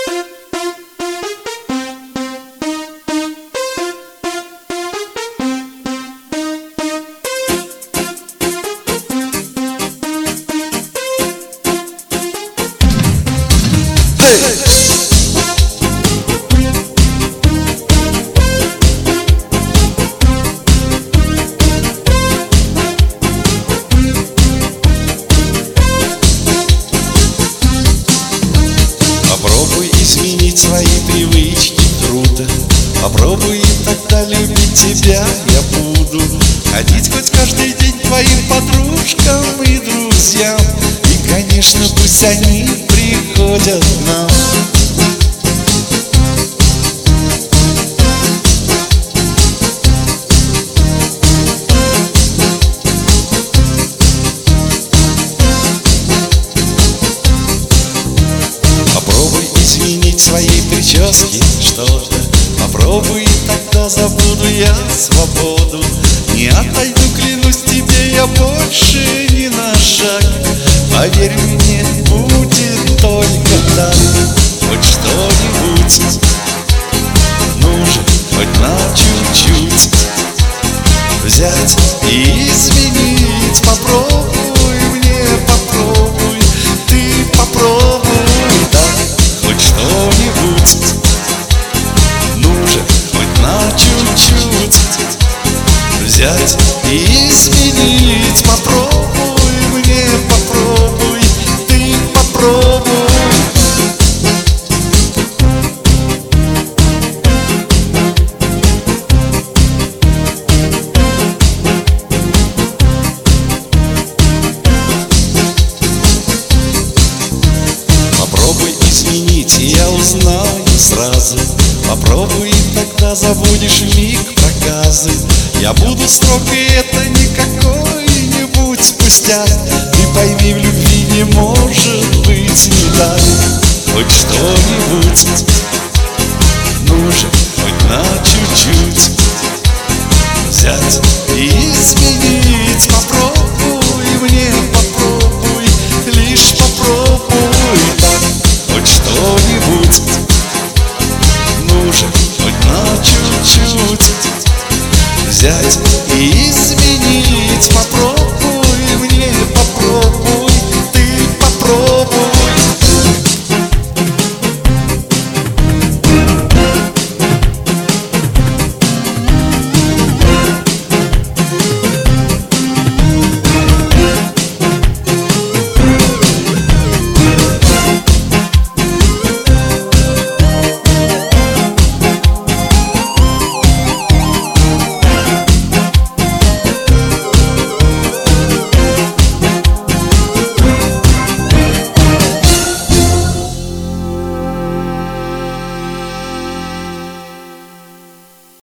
Попробуй изменить свои привычки, круто. Попробуй, и тогда любить тебя я буду. Ходить хоть каждый день к твоим подружкам и друзьям. И, конечно, пусть они приходят к нам. Попробуй изменить своей прически что-то. Попробуй, и тогда забуду я свободу. Не отойду, клянусь тебе, я больше ни на шаг. Поверь мне, будет только так. Хоть что-нибудь, ну же, хоть на чуть-чуть взять и изменить. Попробуй мне, попробуй, ты попробуй, да, хоть что-нибудь, ну же, хоть на чуть-чуть взять и изменить. Попробуй мне, попробуй, ты попробуй. Попробуй изменить, и я узнаю сразу. Попробуй, и тогда забудешь вмиг проказы. Я буду строг, и это не какой-нибудь пустяк. Ты пойми, в любви не может быть не так. Хоть что-нибудь, ну же, хоть на чуть-чуть взять и изменить. Попробуй мне, попробуй, лишь попробуй, так, хоть что-нибудь, ну же, хоть на чуть-чуть взять